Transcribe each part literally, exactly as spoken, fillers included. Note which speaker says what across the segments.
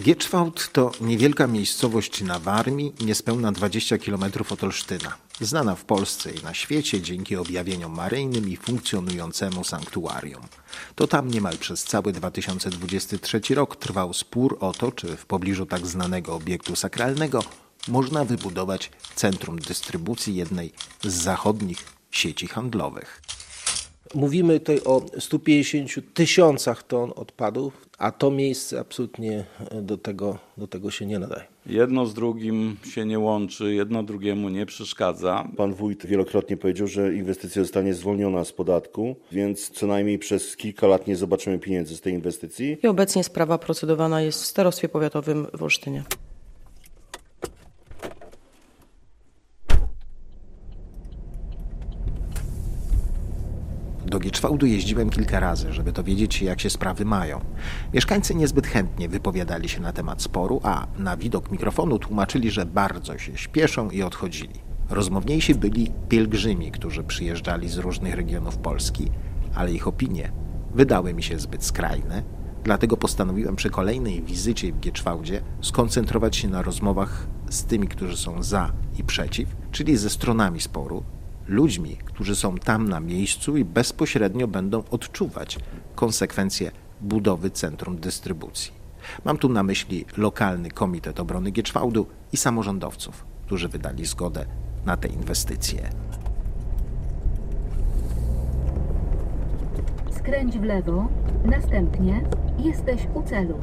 Speaker 1: Gieczwałd to niewielka miejscowość na Warmii, niespełna dwadzieścia kilometrów od Olsztyna. Znana w Polsce i na świecie dzięki objawieniom maryjnym i funkcjonującemu sanktuarium. To tam niemal przez cały dwa tysiące dwudziesty trzeci rok trwał spór o to, czy w pobliżu tak znanego obiektu sakralnego można wybudować centrum dystrybucji jednej z zachodnich sieci handlowych.
Speaker 2: Mówimy tutaj o stu pięćdziesięciu tysiącach ton odpadów, a to miejsce absolutnie do tego, do tego się nie nadaje.
Speaker 3: Jedno z drugim się nie łączy, jedno drugiemu nie przeszkadza.
Speaker 4: Pan wójt wielokrotnie powiedział, że inwestycja zostanie zwolniona z podatku, więc co najmniej przez kilka lat nie zobaczymy pieniędzy z tej inwestycji.
Speaker 5: I obecnie sprawa procedowana jest w starostwie powiatowym w Olsztynie.
Speaker 1: Do Gieczwałdu jeździłem kilka razy, żeby dowiedzieć się, jak się sprawy mają. Mieszkańcy niezbyt chętnie wypowiadali się na temat sporu, a na widok mikrofonu tłumaczyli, że bardzo się śpieszą i odchodzili. Rozmowniejsi byli pielgrzymi, którzy przyjeżdżali z różnych regionów Polski, ale ich opinie wydały mi się zbyt skrajne, dlatego postanowiłem przy kolejnej wizycie w Gieczwałdzie skoncentrować się na rozmowach z tymi, którzy są za i przeciw, czyli ze stronami sporu, ludźmi, którzy są tam na miejscu i bezpośrednio będą odczuwać konsekwencje budowy centrum dystrybucji. Mam tu na myśli lokalny Komitet Obrony Gieczwałdu i samorządowców, którzy wydali zgodę na te inwestycje.
Speaker 6: Skręć w lewo, następnie jesteś u celu.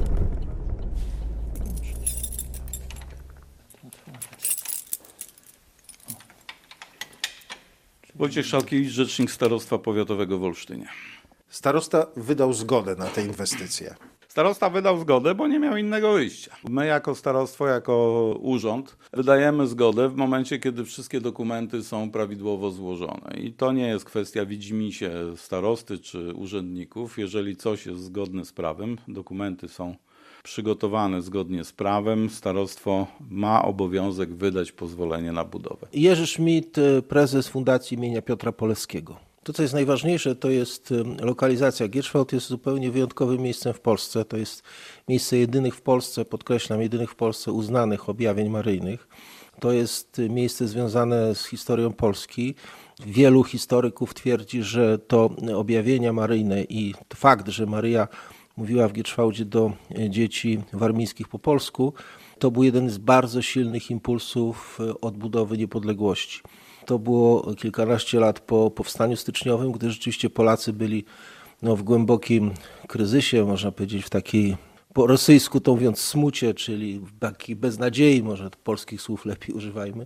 Speaker 3: Wojciech Szalkiewicz, rzecznik Starostwa Powiatowego w Olsztynie.
Speaker 1: Starosta wydał zgodę na te inwestycje.
Speaker 3: Starosta wydał zgodę, bo nie miał innego wyjścia. My jako starostwo, jako urząd wydajemy zgodę w momencie, kiedy wszystkie dokumenty są prawidłowo złożone. I to nie jest kwestia widzimisię starosty czy urzędników. Jeżeli coś jest zgodne z prawem, dokumenty są przygotowane zgodnie z prawem, starostwo ma obowiązek wydać pozwolenie na budowę.
Speaker 2: Jerzy Schmidt, prezes Fundacji imienia Piotra Polewskiego. To, co jest najważniejsze, to jest lokalizacja. Gieczwałd jest zupełnie wyjątkowym miejscem w Polsce. To jest miejsce jedynych w Polsce, podkreślam, jedynych w Polsce uznanych objawień maryjnych. To jest miejsce związane z historią Polski. Wielu historyków twierdzi, że to objawienia maryjne i fakt, że Maryja mówiła w Gieczwałdzie do dzieci warmińskich po polsku, to był jeden z bardzo silnych impulsów odbudowy niepodległości. To było kilkanaście lat po powstaniu styczniowym, gdy rzeczywiście Polacy byli no, w głębokim kryzysie, można powiedzieć w takiej, po rosyjsku to mówiąc, smucie, czyli w takiej beznadziei, może polskich słów lepiej używajmy.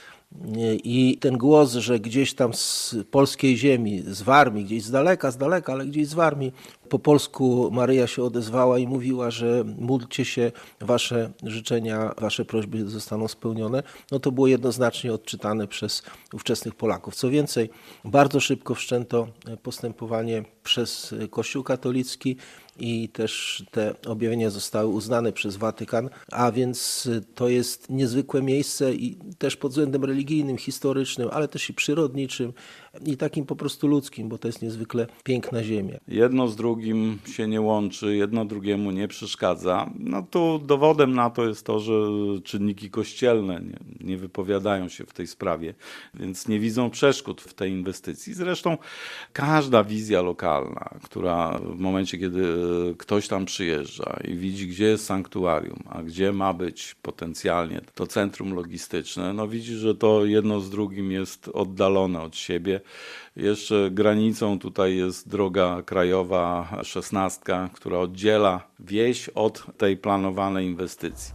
Speaker 2: I ten głos, że gdzieś tam z polskiej ziemi, z Warmii, gdzieś z daleka, z daleka, ale gdzieś z Warmii, po polsku Maryja się odezwała i mówiła, że módlcie się, wasze życzenia, wasze prośby zostaną spełnione, no to było jednoznacznie odczytane przez ówczesnych Polaków. Co więcej, bardzo szybko wszczęto postępowanie przez Kościół katolicki i też te objawienia zostały uznane przez Watykan, a więc to jest niezwykłe miejsce i też pod względem religijnym, historycznym, ale też i przyrodniczym i takim po prostu ludzkim, bo to jest niezwykle piękna ziemia.
Speaker 3: Jedno z drugim się nie łączy, jedno drugiemu nie przeszkadza. No tu dowodem na to jest to, że czynniki kościelne nie, nie wypowiadają się w tej sprawie, więc nie widzą przeszkód w tej inwestycji. Zresztą każda wizja lokalna, która w momencie, kiedy ktoś tam przyjeżdża i widzi, gdzie jest sanktuarium, a gdzie ma być potencjalnie to centrum logistyczne, no widzi, że to jedno z drugim jest oddalone od siebie. Jeszcze granicą tutaj jest droga krajowa szesnastka, która oddziela wieś od tej planowanej inwestycji.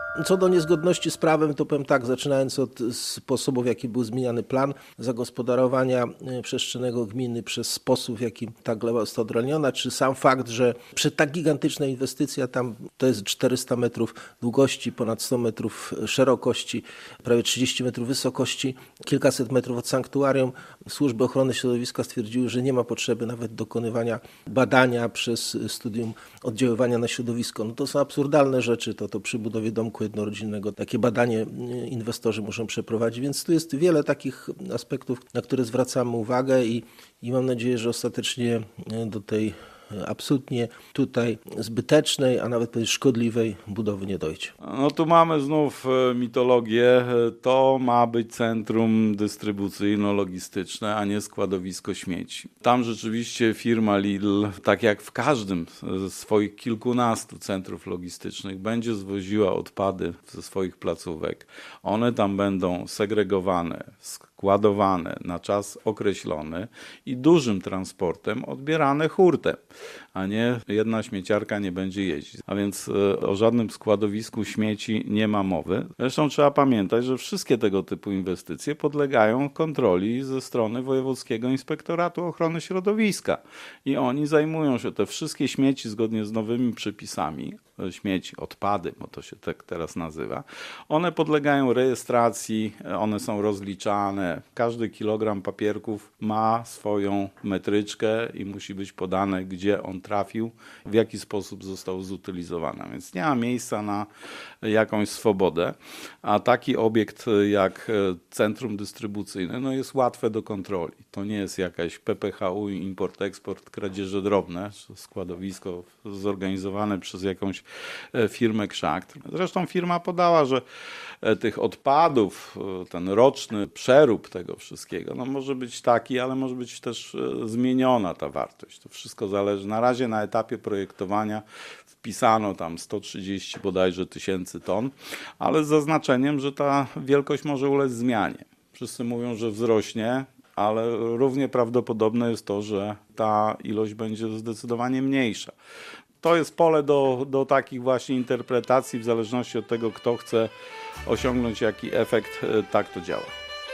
Speaker 2: Co do niezgodności z prawem, to powiem tak, zaczynając od sposobu, w jaki był zmieniany plan zagospodarowania przestrzennego gminy przez sposób, w jaki ta gleba została odrolniona, czy sam fakt, że przy tak gigantycznej inwestycji, tam to jest czterysta metrów długości, ponad sto metrów szerokości, prawie trzydzieści metrów wysokości, kilkaset metrów od sanktuarium, służby ochrony środowiska stwierdziły, że nie ma potrzeby nawet dokonywania badania przez studium oddziaływania na środowisko. No to są absurdalne rzeczy, to, to przy budowie domku jednorodzinnego takie badanie inwestorzy muszą przeprowadzić, więc tu jest wiele takich aspektów, na które zwracamy uwagę i, i mam nadzieję, że ostatecznie do tej absolutnie tutaj zbytecznej, a nawet szkodliwej budowy nie dojdzie.
Speaker 3: No tu mamy znów mitologię. To ma być centrum dystrybucyjno-logistyczne, a nie składowisko śmieci. Tam rzeczywiście firma Lidl, tak jak w każdym ze swoich kilkunastu centrów logistycznych, będzie zwoziła odpady ze swoich placówek. One tam będą segregowane, składowane na czas określony i dużym transportem odbierane hurtem, a nie jedna śmieciarka nie będzie jeździć. A więc o żadnym składowisku śmieci nie ma mowy. Zresztą trzeba pamiętać, że wszystkie tego typu inwestycje podlegają kontroli ze strony Wojewódzkiego Inspektoratu Ochrony Środowiska i oni zajmują się te wszystkie śmieci zgodnie z nowymi przepisami, śmieci, odpady, bo to się tak teraz nazywa, one podlegają rejestracji, one są rozliczane. Każdy kilogram papierków ma swoją metryczkę i musi być podane, gdzie on trafił, w jaki sposób został zutylizowany. Więc nie ma miejsca na jakąś swobodę, a taki obiekt jak centrum dystrybucyjne no jest łatwe do kontroli. To nie jest jakaś P P H U, import-eksport, kradzieże drobne, składowisko zorganizowane przez jakąś firmę Krzakt. Zresztą firma podała, że tych odpadów, ten roczny przerób tego wszystkiego, no może być taki, ale może być też zmieniona ta wartość. To wszystko zależy. Na razie na etapie projektowania wpisano tam sto trzydzieści bodajże tysięcy ton, ale z zaznaczeniem, że ta wielkość może ulec zmianie. Wszyscy mówią, że wzrośnie, ale równie prawdopodobne jest to, że ta ilość będzie zdecydowanie mniejsza. To jest pole do, do takich właśnie interpretacji, w zależności od tego, kto chce osiągnąć jaki efekt, tak to działa.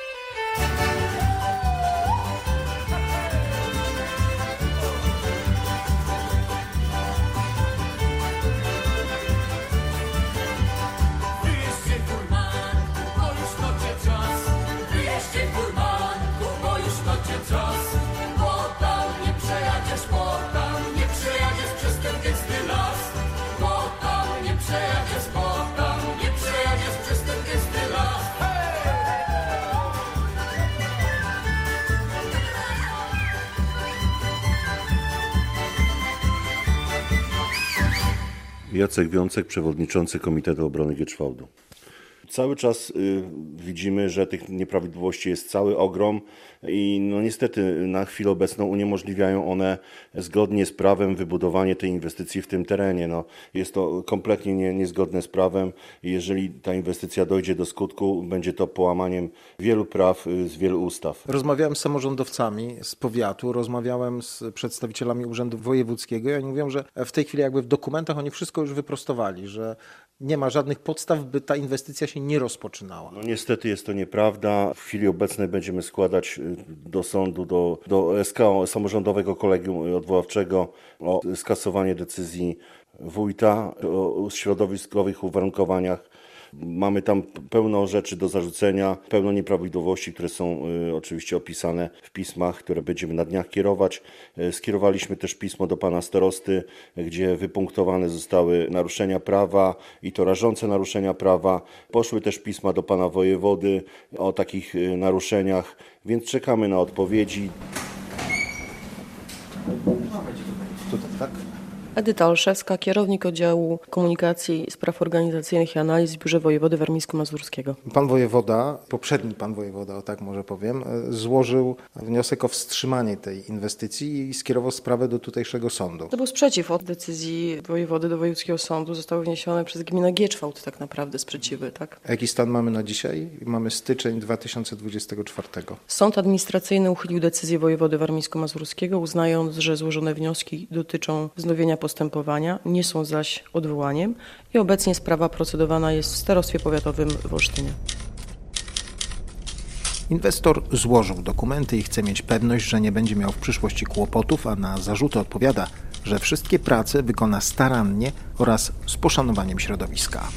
Speaker 4: Jacek Wiącek, przewodniczący Komitetu Obrony Gietschwaldu. Cały czas y, widzimy, że tych nieprawidłowości jest cały ogrom i no niestety na chwilę obecną uniemożliwiają one zgodnie z prawem wybudowanie tej inwestycji w tym terenie. No, jest to kompletnie nie, niezgodne z prawem i jeżeli ta inwestycja dojdzie do skutku, będzie to połamaniem wielu praw y, z wielu ustaw.
Speaker 1: Rozmawiałem z samorządowcami z powiatu, rozmawiałem z przedstawicielami Urzędu Wojewódzkiego i oni mówią, że w tej chwili jakby w dokumentach oni wszystko już wyprostowali, że nie ma żadnych podstaw, by ta inwestycja się nie rozpoczynała.
Speaker 4: No niestety jest to nieprawda. W chwili obecnej będziemy składać do sądu, do, do S K O, Samorządowego Kolegium Odwoławczego o skasowanie decyzji wójta o środowiskowych uwarunkowaniach. Mamy tam pełno rzeczy do zarzucenia, pełno nieprawidłowości, które są y, oczywiście opisane w pismach, które będziemy na dniach kierować. Y, skierowaliśmy też pismo do pana starosty, gdzie wypunktowane zostały naruszenia prawa i to rażące naruszenia prawa. Poszły też pisma do pana wojewody o takich y, naruszeniach, więc czekamy na odpowiedzi.
Speaker 1: Tutaj, tak?
Speaker 5: Edyta Olszewska, kierownik oddziału komunikacji, spraw organizacyjnych i analiz w Biurze Wojewody Warmińsko-Mazurskiego.
Speaker 1: Pan wojewoda, poprzedni pan wojewoda, o tak może powiem, złożył wniosek o wstrzymanie tej inwestycji i skierował sprawę do tutejszego sądu.
Speaker 5: To był sprzeciw od decyzji wojewody do wojewódzkiego sądu. Zostały wniesione przez gminę Gietschwald tak naprawdę sprzeciwy, tak?
Speaker 1: A jaki stan mamy na dzisiaj? Mamy styczeń dwa tysiące dwudziestego czwartego.
Speaker 5: Sąd administracyjny uchylił decyzję wojewody warmińsko-mazurskiego, uznając, że złożone wnioski dotyczą wznowienia postępowania, nie są zaś odwołaniem i obecnie sprawa procedowana jest w Starostwie Powiatowym w Olsztynie.
Speaker 1: Inwestor złożył dokumenty i chce mieć pewność, że nie będzie miał w przyszłości kłopotów, a na zarzuty odpowiada, że wszystkie prace wykona starannie oraz z poszanowaniem środowiska.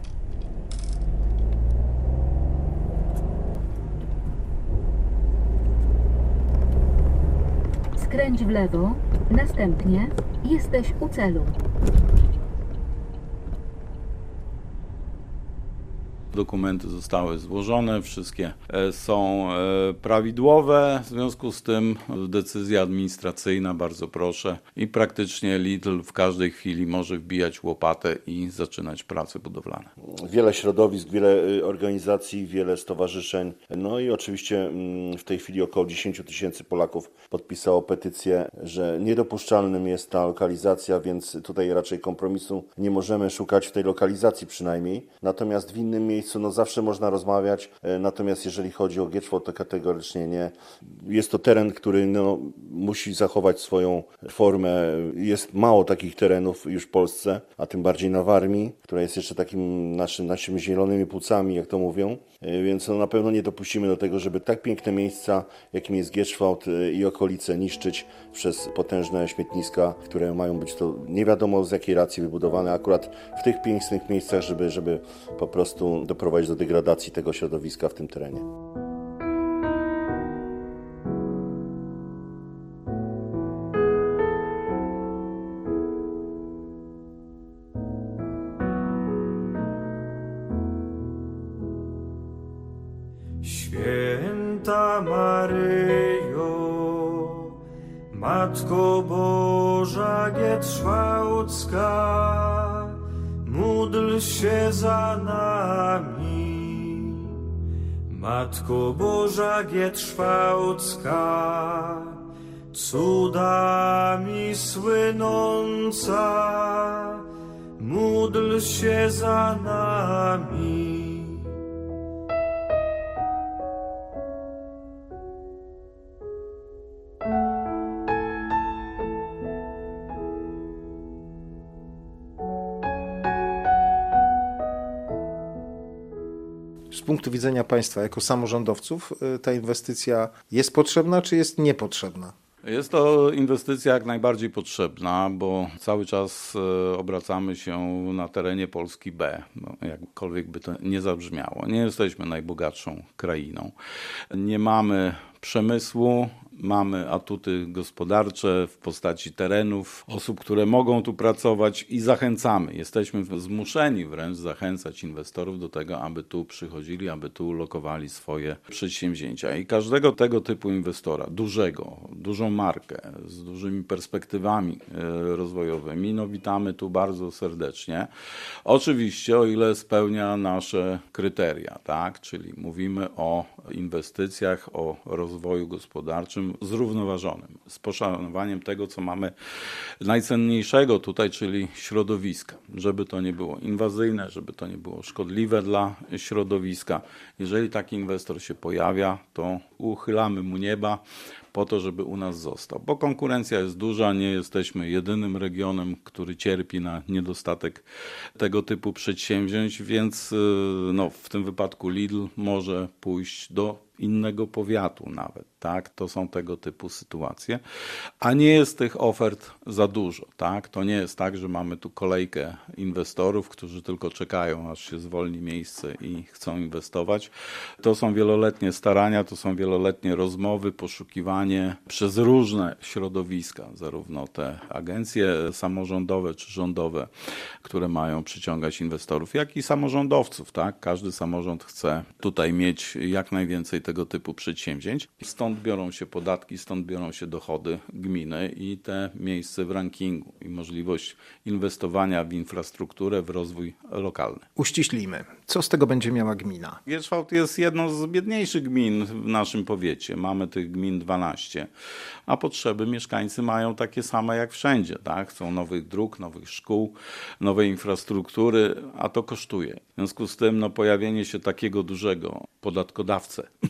Speaker 6: Skręć w lewo, następnie jesteś u celu.
Speaker 3: Dokumenty zostały złożone, wszystkie są prawidłowe, w związku z tym decyzja administracyjna, bardzo proszę, i praktycznie Lidl w każdej chwili może wbijać łopatę i zaczynać prace budowlane.
Speaker 4: Wiele środowisk, wiele organizacji, wiele stowarzyszeń, no i oczywiście w tej chwili około dziesięć tysięcy Polaków podpisało petycję, że niedopuszczalnym jest ta lokalizacja, więc tutaj raczej kompromisu nie możemy szukać w tej lokalizacji przynajmniej, natomiast w innym miejscu no zawsze można rozmawiać, natomiast jeżeli chodzi o Gieczwałt, to kategorycznie nie. Jest to teren, który no, musi zachować swoją formę. Jest mało takich terenów już w Polsce, a tym bardziej na Warmii, która jest jeszcze takim naszym, naszymi zielonymi płucami, jak to mówią, więc no, na pewno nie dopuścimy do tego, żeby tak piękne miejsca, jakim jest Gieczwałt i okolice, niszczyć przez potężne śmietniska, które mają być to nie wiadomo z jakiej racji wybudowane, akurat w tych pięknych miejscach, żeby, żeby po prostu doprowadzić do degradacji tego środowiska w tym terenie.
Speaker 7: Święta Maryjo, Matko Boża Gietrzwałcka, módl się za nami. Matko Boża Gietrzwałcka, cudami słynąca, módl się za nami.
Speaker 1: Z punktu widzenia państwa jako samorządowców ta inwestycja jest potrzebna czy jest niepotrzebna?
Speaker 3: Jest to inwestycja jak najbardziej potrzebna, bo cały czas obracamy się na terenie Polski B, no, jakkolwiek by to nie zabrzmiało. Nie jesteśmy najbogatszą krainą. Nie mamy przemysłu, mamy atuty gospodarcze w postaci terenów, osób, które mogą tu pracować i zachęcamy. Jesteśmy zmuszeni wręcz zachęcać inwestorów do tego, aby tu przychodzili, aby tu lokowali swoje przedsięwzięcia. I każdego tego typu inwestora, dużego, dużą markę, z dużymi perspektywami rozwojowymi, no witamy tu bardzo serdecznie. Oczywiście o ile spełnia nasze kryteria, tak? Czyli mówimy o inwestycjach, o rozwoju gospodarczym zrównoważonym, z poszanowaniem tego, co mamy najcenniejszego tutaj, czyli środowiska. Żeby to nie było inwazyjne, żeby to nie było szkodliwe dla środowiska. Jeżeli taki inwestor się pojawia, to uchylamy mu nieba po to, żeby u nas został. Bo konkurencja jest duża, nie jesteśmy jedynym regionem, który cierpi na niedostatek tego typu przedsięwzięć, więc no, w tym wypadku Lidl może pójść do innego powiatu nawet, tak? To są tego typu sytuacje, a nie jest tych ofert za dużo, tak? To nie jest tak, że mamy tu kolejkę inwestorów, którzy tylko czekają, aż się zwolni miejsce i chcą inwestować. To są wieloletnie starania, to są wieloletnie rozmowy, poszukiwanie przez różne środowiska, zarówno te agencje samorządowe czy rządowe, które mają przyciągać inwestorów, jak i samorządowców, tak? Każdy samorząd chce tutaj mieć jak najwięcej tego typu przedsięwzięć. Stąd biorą się podatki, stąd biorą się dochody gminy i te miejsce w rankingu i możliwość inwestowania w infrastrukturę, w rozwój lokalny.
Speaker 1: Uściślimy. Co z tego będzie miała gmina?
Speaker 3: Gieczwałt jest jedną z biedniejszych gmin w naszym powiecie. Mamy tych gmin dwanaście, a potrzeby mieszkańcy mają takie same jak wszędzie. Tak? Chcą nowych dróg, nowych szkół, nowej infrastruktury, a to kosztuje. W związku z tym no, pojawienie się takiego dużego podatkodawcę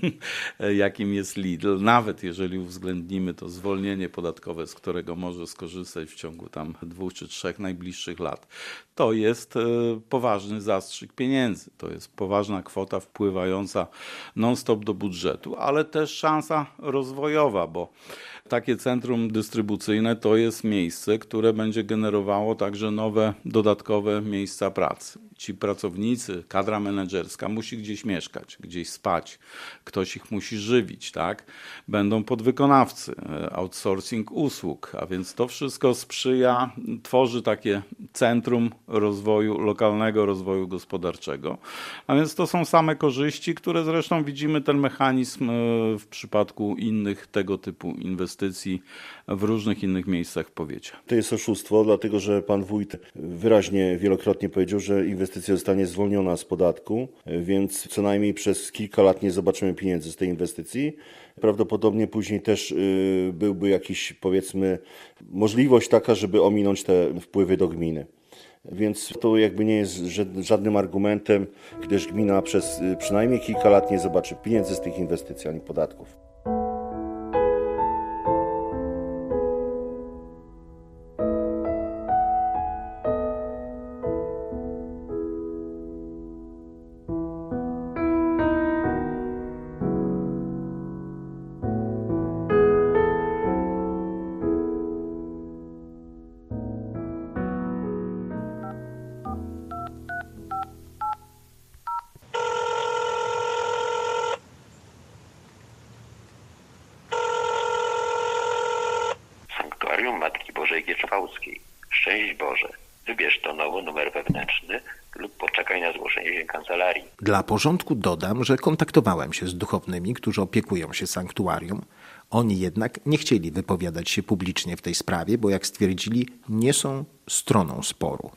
Speaker 3: jakim jest Lidl, nawet jeżeli uwzględnimy to zwolnienie podatkowe, z którego może skorzystać w ciągu tam dwóch czy trzech najbliższych lat, to jest poważny zastrzyk pieniędzy. To jest poważna kwota wpływająca non-stop do budżetu, ale też szansa rozwojowa, bo takie centrum dystrybucyjne to jest miejsce, które będzie generowało także nowe, dodatkowe miejsca pracy. Ci pracownicy, kadra menedżerska musi gdzieś mieszkać, gdzieś spać, ktoś ich musi żywić, tak? Będą podwykonawcy, outsourcing usług, a więc to wszystko sprzyja, tworzy takie centrum rozwoju, lokalnego rozwoju gospodarczego. A więc to są same korzyści, które zresztą widzimy ten mechanizm w przypadku innych tego typu inwestycji w różnych innych miejscach w powiecie.
Speaker 4: To jest oszustwo, dlatego że pan wójt wyraźnie wielokrotnie powiedział, że inwestycja zostanie zwolniona z podatku, więc co najmniej przez kilka lat nie zobaczymy pieniędzy z tej inwestycji. Prawdopodobnie później też byłby jakiś, powiedzmy, możliwość taka, żeby ominąć te wpływy do gminy. Więc to jakby nie jest żadnym argumentem, gdyż gmina przez przynajmniej kilka lat nie zobaczy pieniędzy z tych inwestycji ani podatków.
Speaker 8: Matki Bożej Gietrzwałckiej. Szczęść Boże. Wybierz to nowo numer wewnętrzny lub poczekaj na zgłoszenie się kancelarii.
Speaker 1: Dla porządku dodam, że kontaktowałem się z duchownymi, którzy opiekują się sanktuarium. Oni jednak nie chcieli wypowiadać się publicznie w tej sprawie, bo jak stwierdzili, nie są stroną sporu.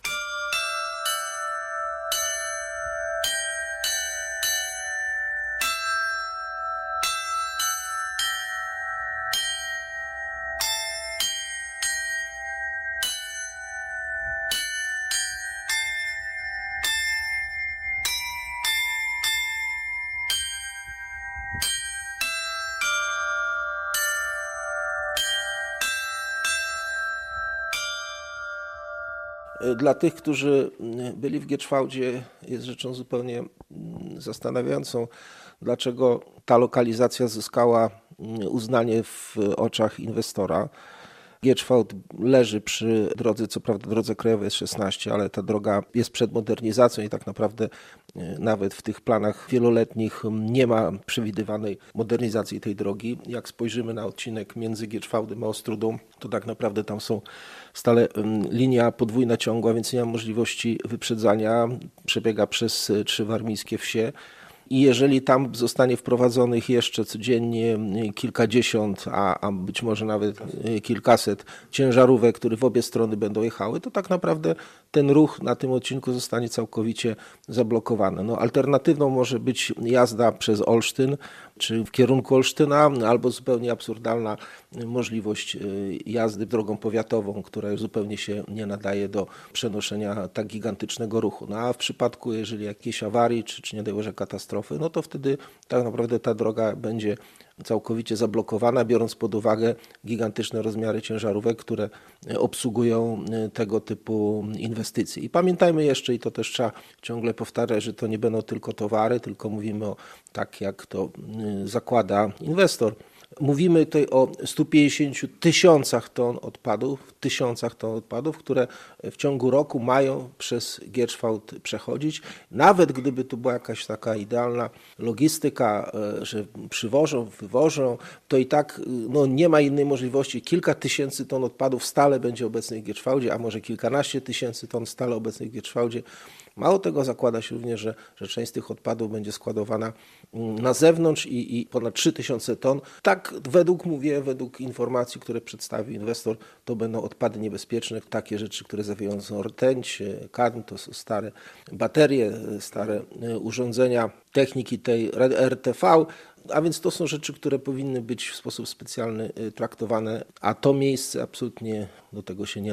Speaker 2: Dla tych, którzy byli w Gietrzwałdzie, jest rzeczą zupełnie zastanawiającą, dlaczego ta lokalizacja zyskała uznanie w oczach inwestora. Gietrzwałd leży przy drodze, co prawda drodze krajowej jest szesnaście, ale ta droga jest przed modernizacją i tak naprawdę nawet w tych planach wieloletnich nie ma przewidywanej modernizacji tej drogi. Jak spojrzymy na odcinek między Gietrzwałdem a Ostrudą, to tak naprawdę tam są stale linia podwójna ciągła, więc nie ma możliwości wyprzedzania. Przebiega przez trzy warmińskie wsie. I jeżeli tam zostanie wprowadzonych jeszcze codziennie kilkadziesiąt, a, a być może nawet kilkaset ciężarówek, które w obie strony będą jechały, to tak naprawdę ten ruch na tym odcinku zostanie całkowicie zablokowany. No, alternatywną może być jazda przez Olsztyn, czy w kierunku Olsztyna, albo zupełnie absurdalna możliwość jazdy drogą powiatową, która już zupełnie się nie nadaje do przenoszenia tak gigantycznego ruchu. No a w przypadku, jeżeli jakiejś awarii, czy, czy nie daj Boże katastrofy, no to wtedy tak naprawdę ta droga będzie całkowicie zablokowana, biorąc pod uwagę gigantyczne rozmiary ciężarówek, które obsługują tego typu inwestycje. I pamiętajmy jeszcze, i to też trzeba ciągle powtarzać, że to nie będą tylko towary, tylko mówimy o, tak jak to zakłada inwestor, mówimy tutaj o stu pięćdziesięciu tysiącach ton odpadów, tysiącach ton odpadów, które w ciągu roku mają przez Gietrzwałd przechodzić. Nawet gdyby to była jakaś taka idealna logistyka, że przywożą, wywożą, to i tak no, nie ma innej możliwości. Kilka tysięcy ton odpadów stale będzie obecnych w Gietrzwałdzie, a może kilkanaście tysięcy ton stale obecnych w Gietrzwałdzie. Mało tego, zakłada się również, że, że część z tych odpadów będzie składowana na zewnątrz i, i ponad trzy tysiące ton. Tak według, mówię, według informacji, które przedstawił inwestor, to będą odpady niebezpieczne, takie rzeczy, które zawierające rtęć, kadm, to są stare baterie, stare urządzenia techniki tej R T V, a więc to są rzeczy, które powinny być w sposób specjalny traktowane, a to miejsce absolutnie do tego się nie nadaje.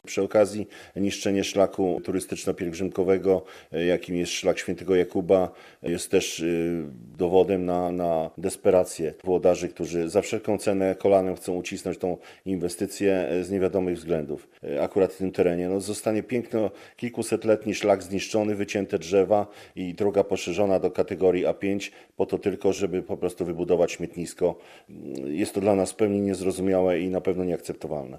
Speaker 4: Przy okazji niszczenie szlaku turystyczno-pielgrzymkowego, jakim jest szlak Świętego Jakuba, jest też dowodem na, na desperację włodarzy, którzy za wszelką cenę kolanem chcą ucisnąć tą inwestycję z niewiadomych względów. Akurat w tym terenie no, zostanie piękno kilkusetletni szlak zniszczony, wycięte drzewa i droga poszerzona do kategorii A pięć po to tylko, żeby po prostu wybudować śmietnisko. Jest to dla nas w pełni niezrozumiałe i na pewno nieakceptowalne.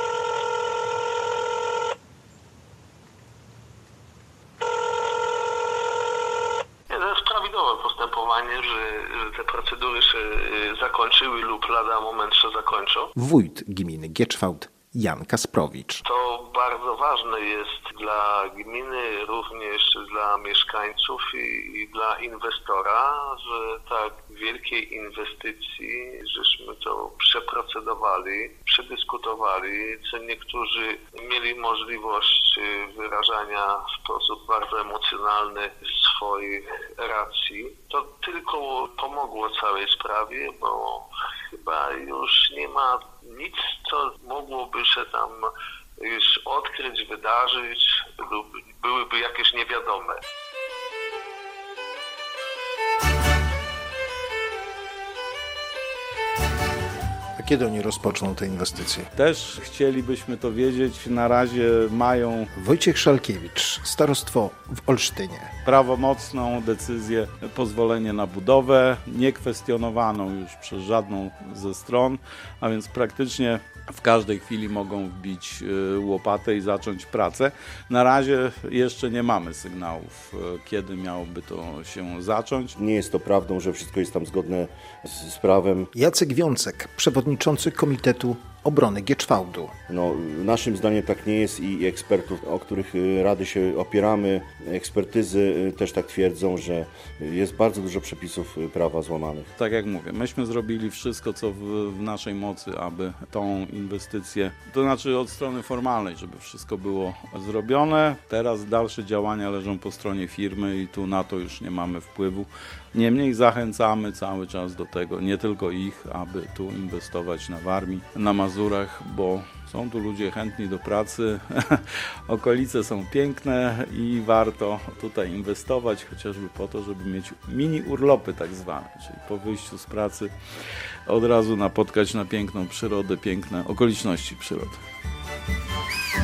Speaker 9: Prawidłowe postępowanie, że, że te procedury się zakończyły lub lada moment się zakończą.
Speaker 1: Wójt gminy Gieczwałt Jan Kasprowicz.
Speaker 9: To bardzo ważne jest dla gminy, również dla mieszkańców i, i dla inwestora, że tak wielkiej inwestycji, żeśmy to przeprocedowali, przedyskutowali, co niektórzy mieli możliwość wyrażania w sposób bardzo emocjonalny swoich racji. To tylko pomogło całej sprawie, bo chyba już nie ma nic, co mogłoby się tam już odkryć, wydarzyć lub byłyby jakieś niewiadome.
Speaker 2: A kiedy oni rozpoczną te inwestycje?
Speaker 3: Też chcielibyśmy to wiedzieć. Na razie mają
Speaker 1: Wojciech Szalkiewicz, starostwo w Olsztynie.
Speaker 3: prawomocną decyzję, pozwolenie na budowę, niekwestionowaną już przez żadną ze stron, a więc praktycznie w każdej chwili mogą wbić łopatę i zacząć pracę. Na razie jeszcze nie mamy sygnałów, kiedy miałoby to się zacząć.
Speaker 4: Nie jest to prawdą, że wszystko jest tam zgodne z, z prawem.
Speaker 1: Jacek Wiącek, przewodniczący Komitetu Obrony Gieczwałdu.
Speaker 4: No, naszym zdaniem tak nie jest i ekspertów, o których rady się opieramy, ekspertyzy też tak twierdzą, że jest bardzo dużo przepisów prawa złamanych.
Speaker 3: Tak jak mówię, myśmy zrobili wszystko, co w, w naszej mocy, aby tą inwestycję, to znaczy od strony formalnej, żeby wszystko było zrobione. Teraz dalsze działania leżą po stronie firmy i tu na to już nie mamy wpływu. Niemniej zachęcamy cały czas do tego, nie tylko ich, aby tu inwestować na Warmii, na Mazurach, bo są tu ludzie chętni do pracy, okolice są piękne i warto tutaj inwestować, chociażby po to, żeby mieć mini urlopy tak zwane, czyli po wyjściu z pracy od razu napotkać na piękną przyrodę, piękne okoliczności przyrody.